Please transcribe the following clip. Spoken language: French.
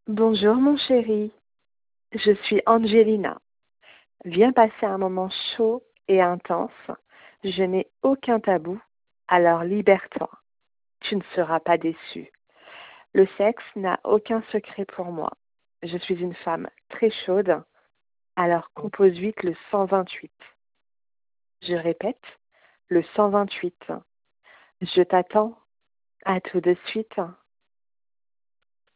Bonjour mon chéri, je suis Angelina. Viens passer un moment chaud et intense. Je n'ai aucun tabou, alors libère-toi. Tu ne seras pas déçu. Le sexe n'a aucun secret pour moi. Je suis une femme très chaude, alors compose vite le 128. Je répète, le 128. Je t'attends. À tout de suite.